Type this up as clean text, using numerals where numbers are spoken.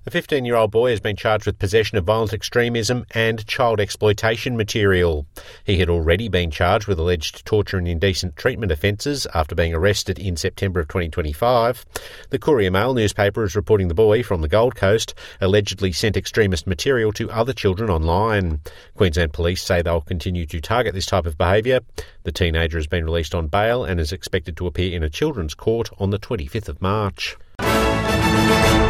A 15-year-old boy has been charged with possession of violent extremism and child exploitation material. He had already been charged with alleged torture and indecent treatment offences after being arrested in September of 2025. The Courier Mail newspaper is reporting the boy from the Gold Coast allegedly sent extremist material to other children online. Queensland Police say they'll continue to target this type of behaviour. The teenager has been released on bail and is expected to appear in a children's court on the 25th of March.